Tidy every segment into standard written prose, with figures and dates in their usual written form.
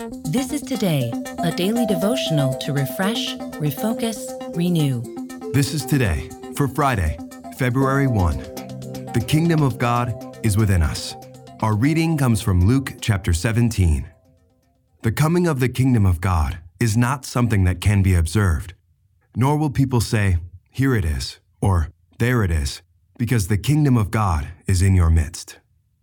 This is Today, a daily devotional to refresh, refocus, renew. This is Today for Friday, February 1. The kingdom of God is within us. Our reading comes from Luke chapter 17. The coming of the kingdom of God is not something that can be observed, nor will people say, "Here it is," or "There it is," because the kingdom of God is in your midst.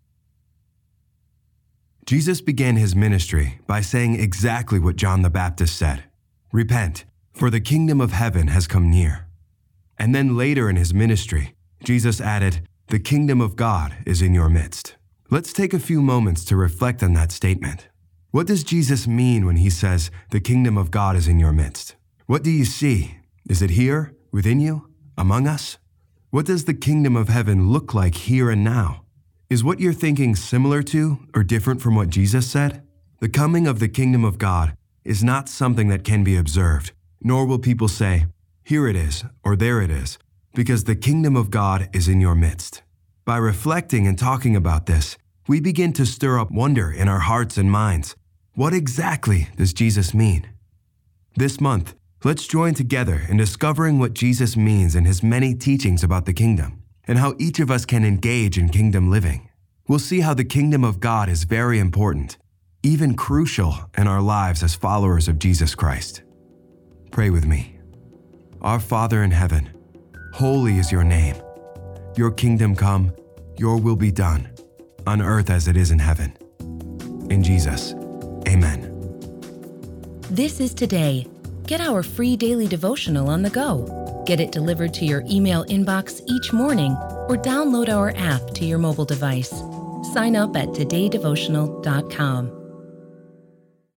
Jesus began his ministry by saying exactly what John the Baptist said, "Repent, for the kingdom of heaven has come near." And then later in his ministry, Jesus added, "The kingdom of God is in your midst." Let's take a few moments to reflect on that statement. What does Jesus mean when he says, "The kingdom of God is in your midst"? What do you see? Is it here, within you, among us? What does the kingdom of heaven look like here and now? Is what you're thinking similar to or different from what Jesus said? The coming of the kingdom of God is not something that can be observed, nor will people say, "Here it is," or "There it is," because the kingdom of God is in your midst. By reflecting and talking about this, we begin to stir up wonder in our hearts and minds. What exactly does Jesus mean? This month, let's join together in discovering what Jesus means in his many teachings about the kingdom, and how each of us can engage in kingdom living. We'll see how the kingdom of God is very important, even crucial in our lives as followers of Jesus Christ. Pray with me. Our Father in heaven, holy is your name. Your kingdom come, your will be done, on earth as it is in heaven. In Jesus, amen. This is Today. Get our free daily devotional on the go. Get it delivered to your email inbox each morning or download our app to your mobile device. Sign up at todaydevotional.com.